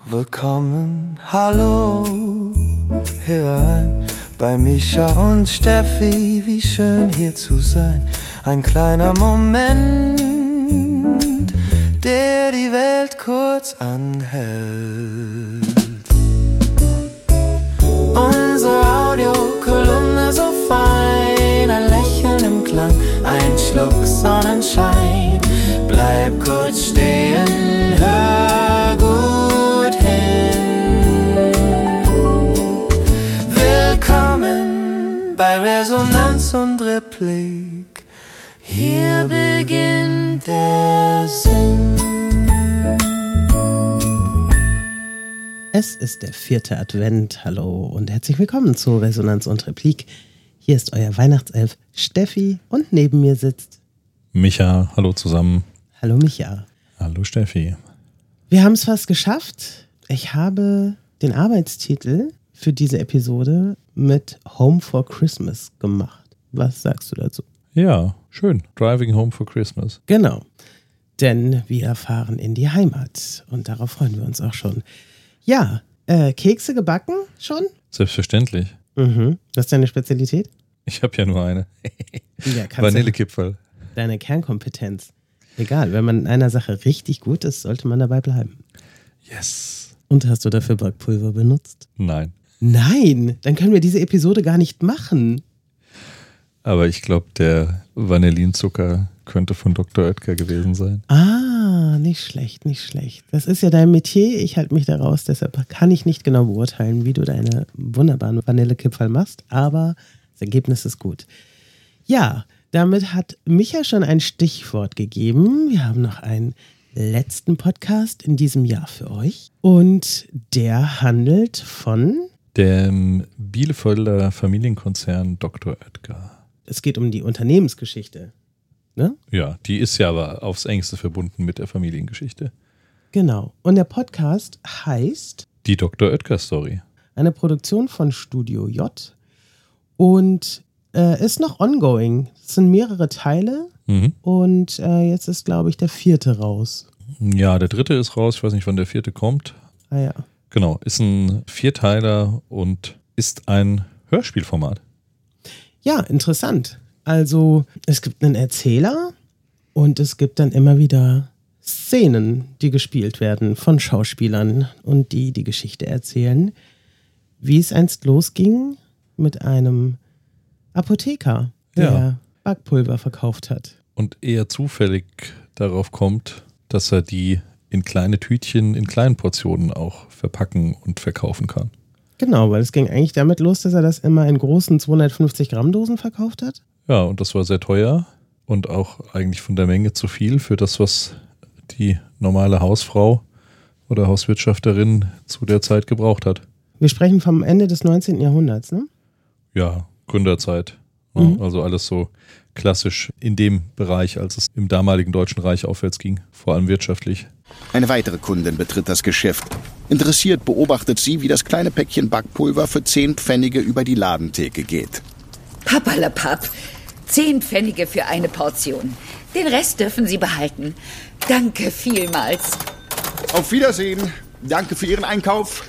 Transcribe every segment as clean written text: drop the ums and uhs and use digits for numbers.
Willkommen, hallo, herein bei Micha und Steffi, wie schön hier zu sein. Ein kleiner Moment, der die Welt kurz anhält. Unsere Audiokolumne so fein, ein Lächeln im Klang, ein Schluck Sonnenschein. Bleib kurz stehen, hör gut hin. Willkommen bei Resonanz und Replik. Hier beginnt der Sinn. Es ist der 4. Advent. Hallo und herzlich willkommen zu Resonanz und Replik. Hier ist euer Weihnachtself Steffi und neben mir sitzt Micha. Hallo zusammen. Hallo Micha. Hallo Steffi. Wir haben es fast geschafft. Ich habe den Arbeitstitel für diese Episode mit Home for Christmas gemacht. Was sagst du dazu? Ja, schön. Driving Home for Christmas. Genau. Denn wir fahren in die Heimat und darauf freuen wir uns auch schon. Ja, Kekse gebacken schon? Selbstverständlich. Mhm. Das ist deine Spezialität? Ich habe ja nur eine. Ja, Vanillekipferl. Deine Kernkompetenz. Egal, wenn man in einer Sache richtig gut ist, sollte man dabei bleiben. Yes. Und hast du dafür Backpulver benutzt? Nein. Nein, dann können wir diese Episode gar nicht machen. Aber ich glaube, der Vanillinzucker könnte von Dr. Oetker gewesen sein. Ah, nicht schlecht, nicht schlecht. Das ist ja dein Metier, ich halte mich da raus, deshalb kann ich nicht genau beurteilen, wie du deine wunderbaren Vanillekipferl machst, aber das Ergebnis ist gut. Ja, damit hat Micha schon ein Stichwort gegeben. Wir haben noch einen letzten Podcast in diesem Jahr für euch und der handelt von dem Bielefelder Familienkonzern Dr. Oetker. Es geht um die Unternehmensgeschichte, ne? Ja, die ist ja aber aufs Engste verbunden mit der Familiengeschichte. Genau. Und der Podcast heißt Die Dr. Oetker Story. Eine Produktion von Studio J und ist noch ongoing. Es sind mehrere Teile und jetzt ist, glaube ich, der 4. raus. Ja, der 3. ist raus. Ich weiß nicht, wann der 4. kommt. Ah ja. Genau, ist ein 4-Teiler und ist ein Hörspielformat. Ja, interessant. Also es gibt einen Erzähler und es gibt dann immer wieder Szenen, die gespielt werden von Schauspielern und die Geschichte erzählen, wie es einst losging mit einem Apotheker, der Backpulver verkauft hat. Und eher zufällig darauf kommt, dass er die in kleine Tütchen, in kleinen Portionen auch verpacken und verkaufen kann. Genau, weil es ging eigentlich damit los, dass er das immer in großen 250 Gramm Dosen verkauft hat. Ja, und das war sehr teuer und auch eigentlich von der Menge zu viel für das, was die normale Hausfrau oder Hauswirtschafterin zu der Zeit gebraucht hat. Wir sprechen vom Ende des 19. Jahrhunderts, ne? Ja, Gründerzeit. Also alles so klassisch in dem Bereich, als es im damaligen Deutschen Reich aufwärts ging, vor allem wirtschaftlich. Eine weitere Kundin betritt das Geschäft. Interessiert beobachtet sie, wie das kleine Päckchen Backpulver für 10 Pfennige über die Ladentheke geht. Papperlapapp, 10 Pfennige für eine Portion. Den Rest dürfen Sie behalten. Danke vielmals. Auf Wiedersehen. Danke für Ihren Einkauf.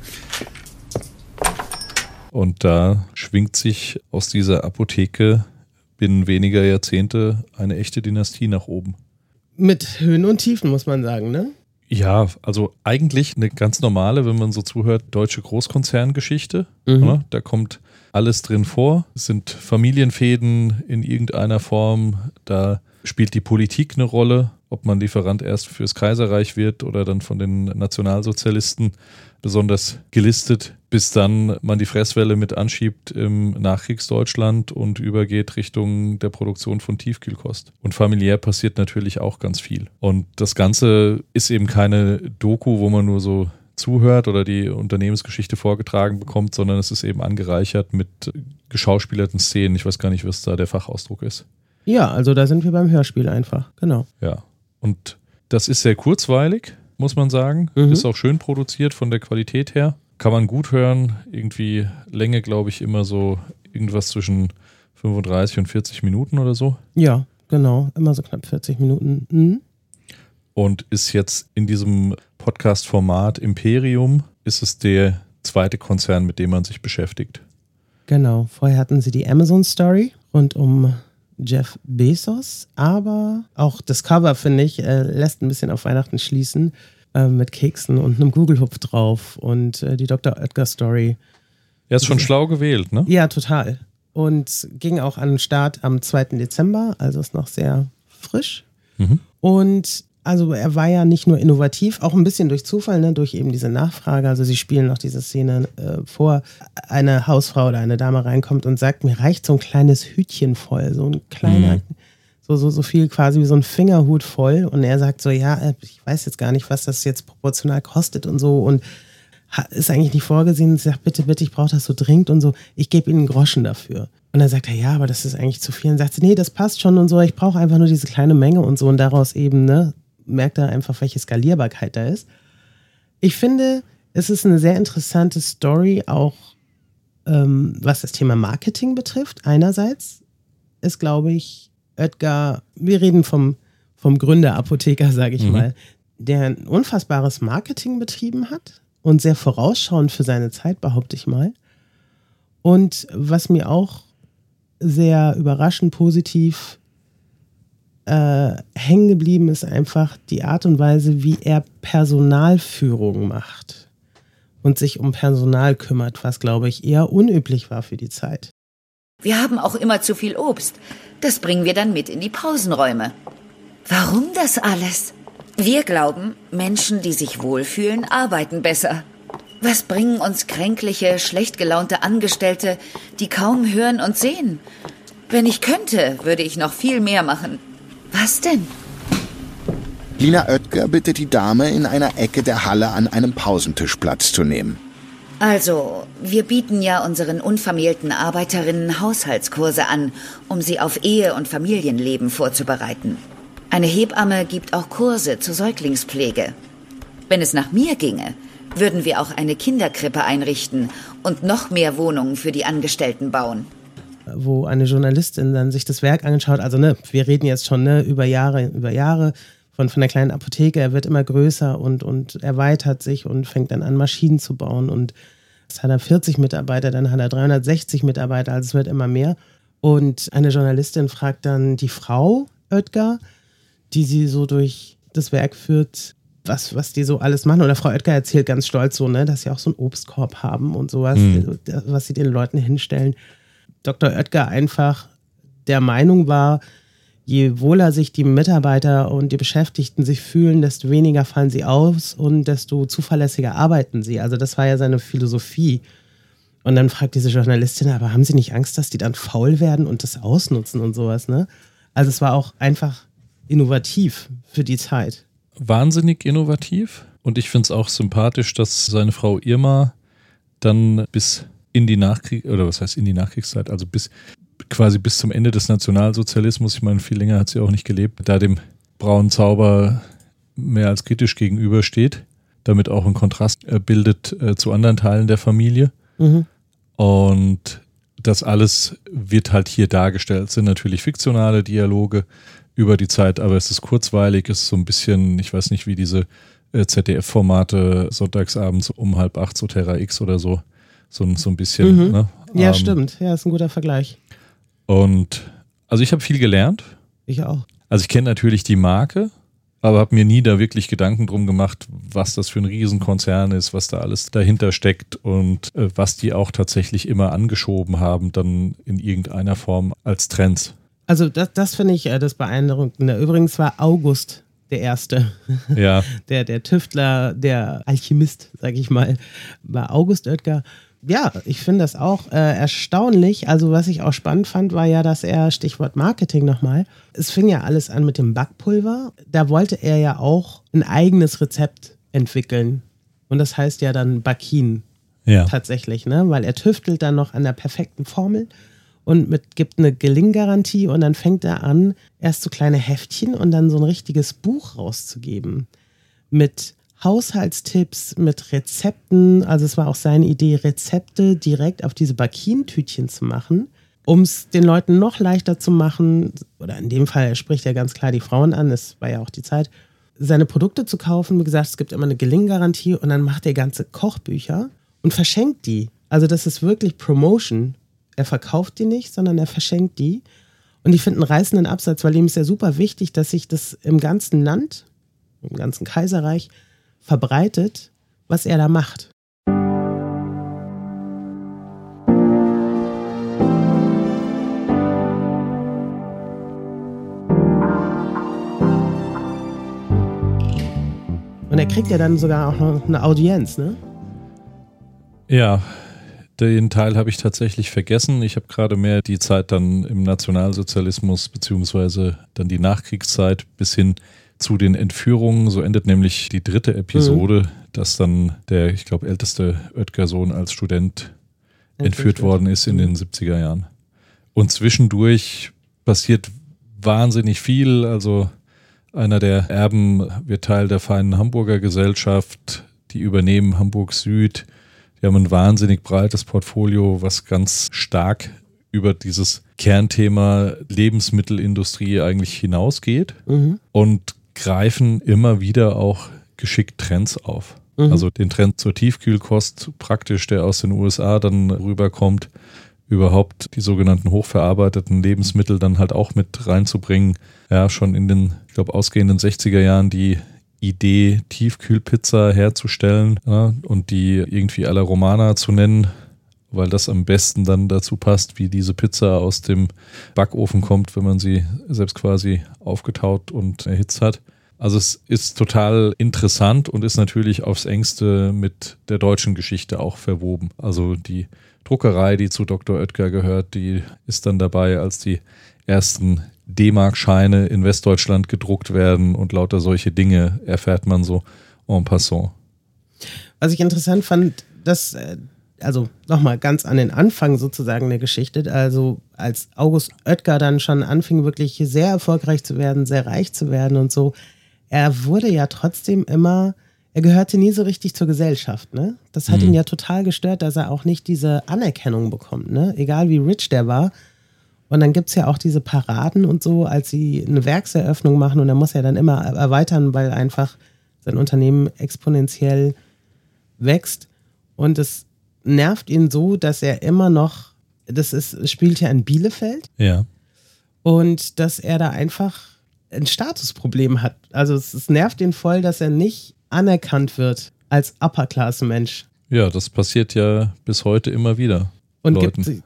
Und da schwingt sich aus dieser Apotheke binnen weniger Jahrzehnte eine echte Dynastie nach oben. Mit Höhen und Tiefen, muss man sagen, ne? Ja, also eigentlich eine ganz normale, wenn man so zuhört, deutsche Großkonzerngeschichte. Ne? Da kommt alles drin vor. Es sind Familienfäden in irgendeiner Form. Da spielt die Politik eine Rolle, ob man Lieferant erst fürs Kaiserreich wird oder dann von den Nationalsozialisten besonders gelistet, bis dann man die Fresswelle mit anschiebt im Nachkriegsdeutschland und übergeht Richtung der Produktion von Tiefkühlkost. Und familiär passiert natürlich auch ganz viel. Und das Ganze ist eben keine Doku, wo man nur so zuhört oder die Unternehmensgeschichte vorgetragen bekommt, sondern es ist eben angereichert mit geschauspielerten Szenen. Ich weiß gar nicht, was da der Fachausdruck ist. Ja, also da sind wir beim Hörspiel einfach, genau. Ja, und das ist sehr kurzweilig, muss man sagen. Ist auch schön produziert von der Qualität her. Kann man gut hören. Irgendwie Länge, glaube ich, immer so irgendwas zwischen 35 und 40 Minuten oder so. Ja, genau. Immer so knapp 40 Minuten. Und ist jetzt in diesem Podcast-Format Imperium ist es der zweite Konzern, mit dem man sich beschäftigt. Genau, vorher hatten sie die Amazon-Story rund um Jeff Bezos, aber auch das Cover, finde ich, lässt ein bisschen auf Weihnachten schließen, mit Keksen und einem Gugelhupf drauf und die Dr. Oetker-Story. Er ist schon schlau gewählt, ne? Ja, total. Und ging auch an den Start am 2. Dezember, also ist noch sehr frisch. Und also er war ja nicht nur innovativ, auch ein bisschen durch Zufall, ne, durch eben diese Nachfrage. Also sie spielen noch diese Szene vor, eine Hausfrau oder eine Dame reinkommt und sagt, mir reicht so ein kleines Hütchen voll, so ein kleiner, so viel quasi wie so ein Fingerhut voll. Und er sagt so, ja, ich weiß jetzt gar nicht, was das jetzt proportional kostet und so und ist eigentlich nicht vorgesehen. Und sagt, bitte, ich brauche das so dringend und so, ich gebe Ihnen einen Groschen dafür. Und dann sagt er, ja, aber das ist eigentlich zu viel. Und sagt sie, nee, das passt schon und so, ich brauche einfach nur diese kleine Menge und so. Und daraus eben, ne, merkt er einfach, welche Skalierbarkeit da ist. Ich finde, es ist eine sehr interessante Story, auch was das Thema Marketing betrifft. Einerseits ist, glaube ich, Oetker, wir reden vom Gründer Apotheker, sage ich mal, der ein unfassbares Marketing betrieben hat und sehr vorausschauend für seine Zeit, behaupte ich mal. Und was mir auch sehr überraschend positiv hängen geblieben ist, einfach die Art und Weise, wie er Personalführung macht und sich um Personal kümmert, was, glaube ich, eher unüblich war für die Zeit. Wir haben auch immer zu viel Obst. Das bringen wir dann mit in die Pausenräume. Warum das alles? Wir glauben, Menschen, die sich wohlfühlen, arbeiten besser. Was bringen uns kränkliche, schlecht gelaunte Angestellte, die kaum hören und sehen? Wenn ich könnte, würde ich noch viel mehr machen. Was denn? Lina Oetker bittet die Dame, in einer Ecke der Halle an einem Pausentisch Platz zu nehmen. Also, wir bieten ja unseren unvermählten Arbeiterinnen Haushaltskurse an, um sie auf Ehe- und Familienleben vorzubereiten. Eine Hebamme gibt auch Kurse zur Säuglingspflege. Wenn es nach mir ginge, würden wir auch eine Kinderkrippe einrichten und noch mehr Wohnungen für die Angestellten bauen. Wo eine Journalistin dann sich das Werk anschaut, also ne, wir reden jetzt schon über Jahre von der kleinen Apotheke, er wird immer größer und erweitert sich und fängt dann an, Maschinen zu bauen und jetzt hat er 40 Mitarbeiter, dann hat er 360 Mitarbeiter, also es wird immer mehr. Und eine Journalistin fragt dann die Frau Oetker, die sie so durch das Werk führt, was die so alles machen. Oder Frau Oetker erzählt ganz stolz so, ne, dass sie auch so einen Obstkorb haben und sowas, was sie den Leuten hinstellen. Dr. Oetker einfach der Meinung war, je wohler sich die Mitarbeiter und die Beschäftigten sich fühlen, desto weniger fallen sie aus und desto zuverlässiger arbeiten sie. Also das war ja seine Philosophie. Und dann fragt diese Journalistin, aber haben Sie nicht Angst, dass die dann faul werden und das ausnutzen und sowas, ne? Also es war auch einfach innovativ für die Zeit. Wahnsinnig innovativ und ich finde es auch sympathisch, dass seine Frau Irma dann bis in die Nachkriegszeit, also quasi bis zum Ende des Nationalsozialismus, ich meine, viel länger hat sie auch nicht gelebt, da dem braunen Zauber mehr als kritisch gegenübersteht, damit auch einen Kontrast bildet zu anderen Teilen der Familie. Und das alles wird halt hier dargestellt. Es sind natürlich fiktionale Dialoge über die Zeit, aber es ist kurzweilig, es ist so ein bisschen, ich weiß nicht, wie diese ZDF-Formate sonntagsabends um 7:30 so Terra X oder so. So ein bisschen. Ne? Ja, stimmt. Ja, ist ein guter Vergleich. Und also ich habe viel gelernt. Ich auch. Also ich kenne natürlich die Marke, aber habe mir nie da wirklich Gedanken drum gemacht, was das für ein Riesenkonzern ist, was da alles dahinter steckt und was die auch tatsächlich immer angeschoben haben, dann in irgendeiner Form als Trends. Also das finde ich das Beeindruckende. Übrigens war August der Erste. Ja. Der Tüftler, der Alchemist, sag ich mal, war August Oetker. Ja, ich finde das auch erstaunlich. Also was ich auch spannend fand, war ja, dass er, Stichwort Marketing nochmal, es fing ja alles an mit dem Backpulver. Da wollte er ja auch ein eigenes Rezept entwickeln. Und das heißt ja dann Bakin tatsächlich, ne? Weil er tüftelt dann noch an der perfekten Formel und gibt eine Gelinggarantie und dann fängt er an, erst so kleine Heftchen und dann so ein richtiges Buch rauszugeben. Mit Haushaltstipps, mit Rezepten, also es war auch seine Idee, Rezepte direkt auf diese Bakin-Tütchen zu machen, um es den Leuten noch leichter zu machen, oder in dem Fall spricht er ganz klar die Frauen an, das war ja auch die Zeit, seine Produkte zu kaufen. Wie gesagt, es gibt immer eine Gelinggarantie und dann macht er ganze Kochbücher und verschenkt die. Also das ist wirklich Promotion. Er verkauft die nicht, sondern er verschenkt die. Und die finden einen reißenden Absatz, weil ihm ist ja super wichtig, dass sich das im ganzen Land, im ganzen Kaiserreich verbreitet, was er da macht. Und er kriegt ja dann sogar auch noch eine Audienz, ne? Ja, den Teil habe ich tatsächlich vergessen. Ich habe gerade mehr die Zeit dann im Nationalsozialismus beziehungsweise dann die Nachkriegszeit bis hin zu den Entführungen. So endet nämlich die 3. Episode, dass dann der, ich glaube, älteste Oetker-Sohn als Student entführt worden ist in den 70er Jahren. Und zwischendurch passiert wahnsinnig viel. Also einer der Erben wird Teil der feinen Hamburger Gesellschaft. Die übernehmen Hamburg Süd. Die haben ein wahnsinnig breites Portfolio, was ganz stark über dieses Kernthema Lebensmittelindustrie eigentlich hinausgeht und greifen immer wieder auch geschickt Trends auf. Also den Trend zur Tiefkühlkost praktisch, der aus den USA dann rüberkommt, überhaupt die sogenannten hochverarbeiteten Lebensmittel dann halt auch mit reinzubringen. Ja, schon in den, ich glaube, ausgehenden 60er Jahren die Idee, Tiefkühlpizza herzustellen, ja, und die irgendwie alla Romana zu nennen, weil das am besten dann dazu passt, wie diese Pizza aus dem Backofen kommt, wenn man sie selbst quasi aufgetaut und erhitzt hat. Also es ist total interessant und ist natürlich aufs Engste mit der deutschen Geschichte auch verwoben. Also die Druckerei, die zu Dr. Oetker gehört, die ist dann dabei, als die ersten D-Mark-Scheine in Westdeutschland gedruckt werden und lauter solche Dinge erfährt man so en passant. Was ich interessant fand, dass, also nochmal ganz an den Anfang sozusagen der Geschichte, also als August Oetker dann schon anfing, wirklich sehr erfolgreich zu werden, sehr reich zu werden und so, er wurde ja trotzdem immer, er gehörte nie so richtig zur Gesellschaft, ne? Das hat ihn ja total gestört, dass er auch nicht diese Anerkennung bekommt, ne? Egal wie rich der war. Und dann gibt es ja auch diese Paraden und so, als sie eine Werkseröffnung machen und er muss ja dann immer erweitern, weil einfach sein Unternehmen exponentiell wächst. Und es nervt ihn so, dass er immer noch, spielt ja in Bielefeld. Ja. Und dass er da einfach ein Statusproblem hat. Also es nervt ihn voll, dass er nicht anerkannt wird als Upper-Class-Mensch. Ja, das passiert ja bis heute immer wieder. Und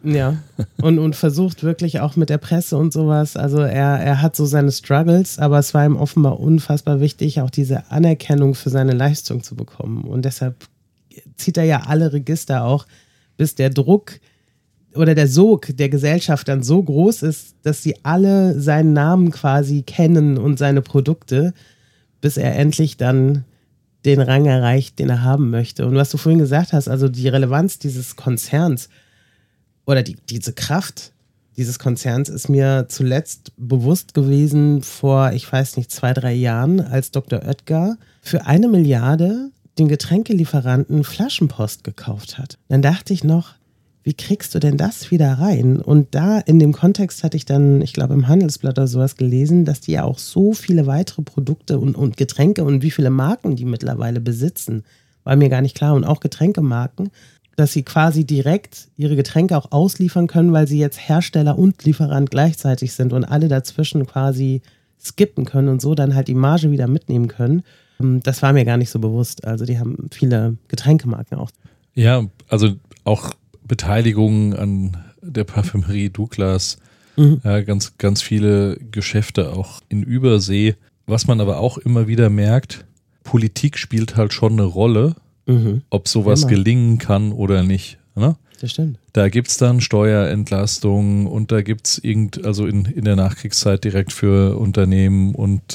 und versucht wirklich auch mit der Presse und sowas. Also er hat so seine Struggles, aber es war ihm offenbar unfassbar wichtig, auch diese Anerkennung für seine Leistung zu bekommen. Und deshalb zieht er ja alle Register auch, bis der Druck oder der Sog der Gesellschaft dann so groß ist, dass sie alle seinen Namen quasi kennen und seine Produkte, bis er endlich dann den Rang erreicht, den er haben möchte. Und was du vorhin gesagt hast, also die Relevanz dieses Konzerns oder diese Kraft dieses Konzerns ist mir zuletzt bewusst gewesen vor, ich weiß nicht, 2-3 Jahren, als Dr. Oetker für 1 Milliarde den Getränkelieferanten Flaschenpost gekauft hat. Dann dachte ich noch, wie kriegst du denn das wieder rein? Und da in dem Kontext hatte ich dann, ich glaube im Handelsblatt oder sowas gelesen, dass die ja auch so viele weitere Produkte und Getränke und wie viele Marken die mittlerweile besitzen, war mir gar nicht klar. Und auch Getränkemarken, dass sie quasi direkt ihre Getränke auch ausliefern können, weil sie jetzt Hersteller und Lieferant gleichzeitig sind und alle dazwischen quasi skippen können und so dann halt die Marge wieder mitnehmen können. Das war mir gar nicht so bewusst. Also die haben viele Getränkemarken auch. Ja, also auch Beteiligungen an der Parfümerie Douglas, ja, ganz, ganz viele Geschäfte auch in Übersee. Was man aber auch immer wieder merkt, Politik spielt halt schon eine Rolle, ob sowas gelingen kann oder nicht. Ne? Das stimmt. Da gibt es dann Steuerentlastungen und da gibt es in der Nachkriegszeit direkt für Unternehmen und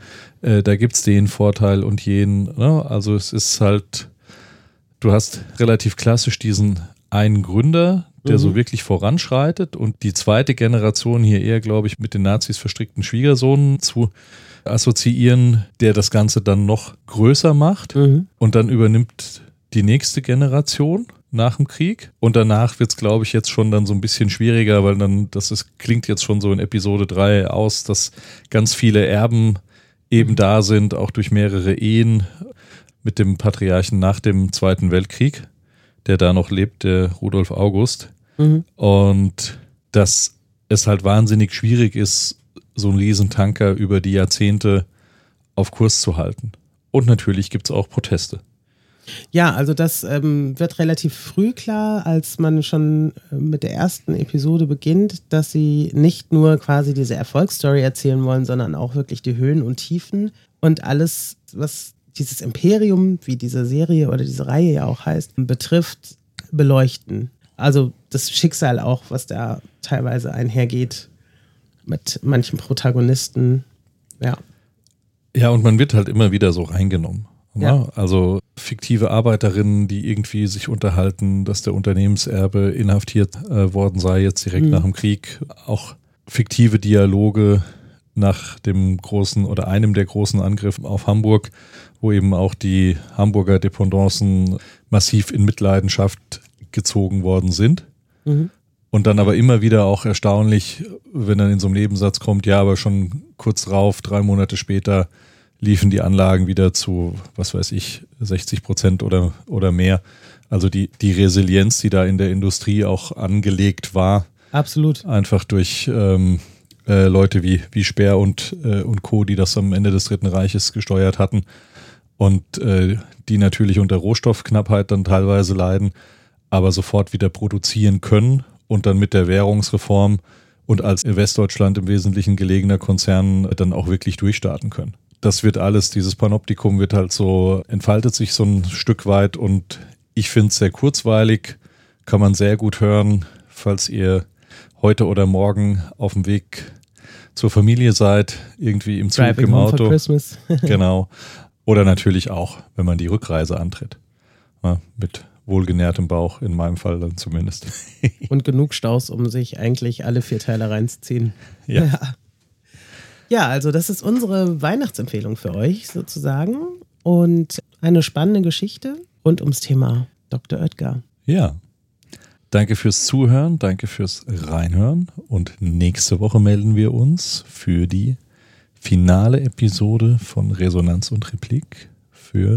da gibt es den Vorteil und jenen. Ne? Also es ist halt, du hast relativ klassisch diesen einen Gründer, der so wirklich voranschreitet und die zweite Generation hier eher, glaube ich, mit den Nazis verstrickten Schwiegersohn zu assoziieren, der das Ganze dann noch größer macht und dann übernimmt die nächste Generation nach dem Krieg und danach wird es, glaube ich, jetzt schon dann so ein bisschen schwieriger, weil dann, klingt jetzt schon so in Episode 3 aus, dass ganz viele Erben eben da sind, auch durch mehrere Ehen mit dem Patriarchen nach dem Zweiten Weltkrieg, der da noch lebt, der Rudolf August. Und dass es halt wahnsinnig schwierig ist, so einen Riesentanker über die Jahrzehnte auf Kurs zu halten. Und natürlich gibt es auch Proteste. Ja, also das wird relativ früh klar, als man schon mit der ersten Episode beginnt, dass sie nicht nur quasi diese Erfolgsstory erzählen wollen, sondern auch wirklich die Höhen und Tiefen und alles, was dieses Imperium, wie diese Serie oder diese Reihe ja auch heißt, betrifft, beleuchten. Also das Schicksal auch, was da teilweise einhergeht mit manchen Protagonisten, ja. Ja, und man wird halt immer wieder so reingenommen. Ja. Also fiktive Arbeiterinnen, die irgendwie sich unterhalten, dass der Unternehmenserbe inhaftiert worden sei, jetzt direkt nach dem Krieg. Auch fiktive Dialoge nach dem großen oder einem der großen Angriffe auf Hamburg, wo eben auch die Hamburger Dependancen massiv in Mitleidenschaft gezogen worden sind. Und dann aber immer wieder auch erstaunlich, wenn dann in so einem Nebensatz kommt, ja, aber schon kurz drauf, 3 Monate später, liefen die Anlagen wieder zu, was weiß ich, 60% oder mehr. Also die Resilienz, die da in der Industrie auch angelegt war. Absolut. Einfach durch Leute wie Speer und Co., die das am Ende des Dritten Reiches gesteuert hatten und die natürlich unter Rohstoffknappheit dann teilweise leiden, aber sofort wieder produzieren können und dann mit der Währungsreform und als Westdeutschland im Wesentlichen gelegener Konzern dann auch wirklich durchstarten können. Das wird alles, dieses Panoptikum wird halt so, entfaltet sich so ein Stück weit und ich finde es sehr kurzweilig, kann man sehr gut hören, falls ihr heute oder morgen auf dem Weg zur Familie seid, irgendwie im Zug, Driving im home for Auto. Christmas. Genau. Oder natürlich auch, wenn man die Rückreise antritt. Ja, mit wohlgenährtem Bauch, in meinem Fall dann zumindest. Und genug Staus, um sich eigentlich alle 4 Teile reinzuziehen. Ja. Ja, also das ist unsere Weihnachtsempfehlung für euch sozusagen und eine spannende Geschichte rund ums Thema Dr. Oetker. Ja. Danke fürs Zuhören, danke fürs Reinhören und nächste Woche melden wir uns für die finale Episode von Resonanz und Replik für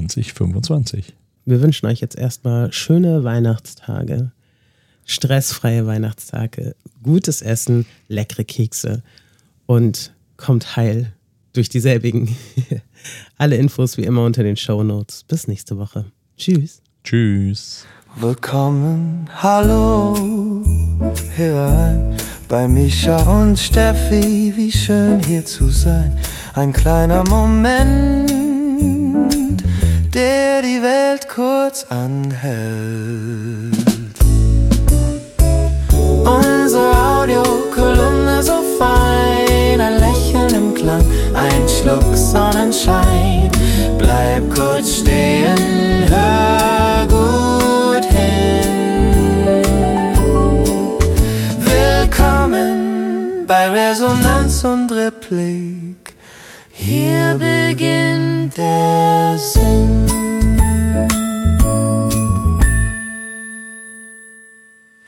2025. Wir wünschen euch jetzt erstmal schöne Weihnachtstage, stressfreie Weihnachtstage, gutes Essen, leckere Kekse und kommt heil durch dieselbigen. Alle Infos wie immer unter den Shownotes. Bis nächste Woche. Tschüss. Tschüss. Willkommen, hallo, herein bei Mischa und Steffi, wie schön hier zu sein. Ein kleiner Moment, der die Welt kurz anhält. Unsere Audiokolumne so fein, ein Lächeln im Klang, ein Schluck Sonnenschein. Bleib kurz stehen, hör gut hin. Willkommen bei Resonanz und Replik. Hier beginnt der Sinn.